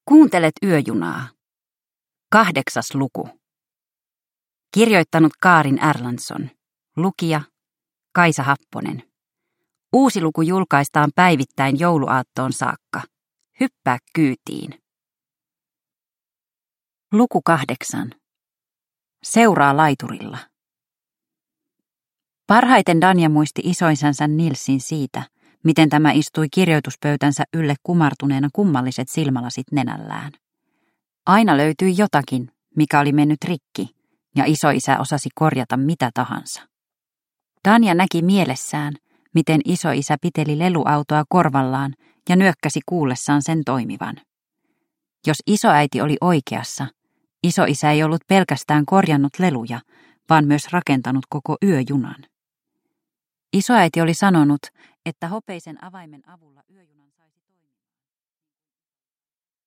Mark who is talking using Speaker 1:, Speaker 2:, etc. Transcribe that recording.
Speaker 1: Kuuntelet yöjunaa. 8. luku. Kirjoittanut Kaarin Erlandsson. Lukija Kaisa Happonen. Uusi luku julkaistaan päivittäin jouluaattoon saakka. Hyppää kyytiin. Luku 8. Seuraa laiturilla. Parhaiten Danja muisti isoisänsä Nilsin siitä, miten tämä istui kirjoituspöytänsä ylle kumartuneena kummalliset silmälasit nenällään. Aina löytyi jotakin, mikä oli mennyt rikki, ja isoisä osasi korjata mitä tahansa. Danja näki mielessään, miten isoisä piteli leluautoa korvallaan ja nyökkäsi kuullessaan sen toimivan. Jos isoäiti oli oikeassa, isoisä ei ollut pelkästään korjannut leluja, vaan myös rakentanut koko yöjunan. Isoäiti oli sanonut, että hopeisen avaimen avulla yöjunan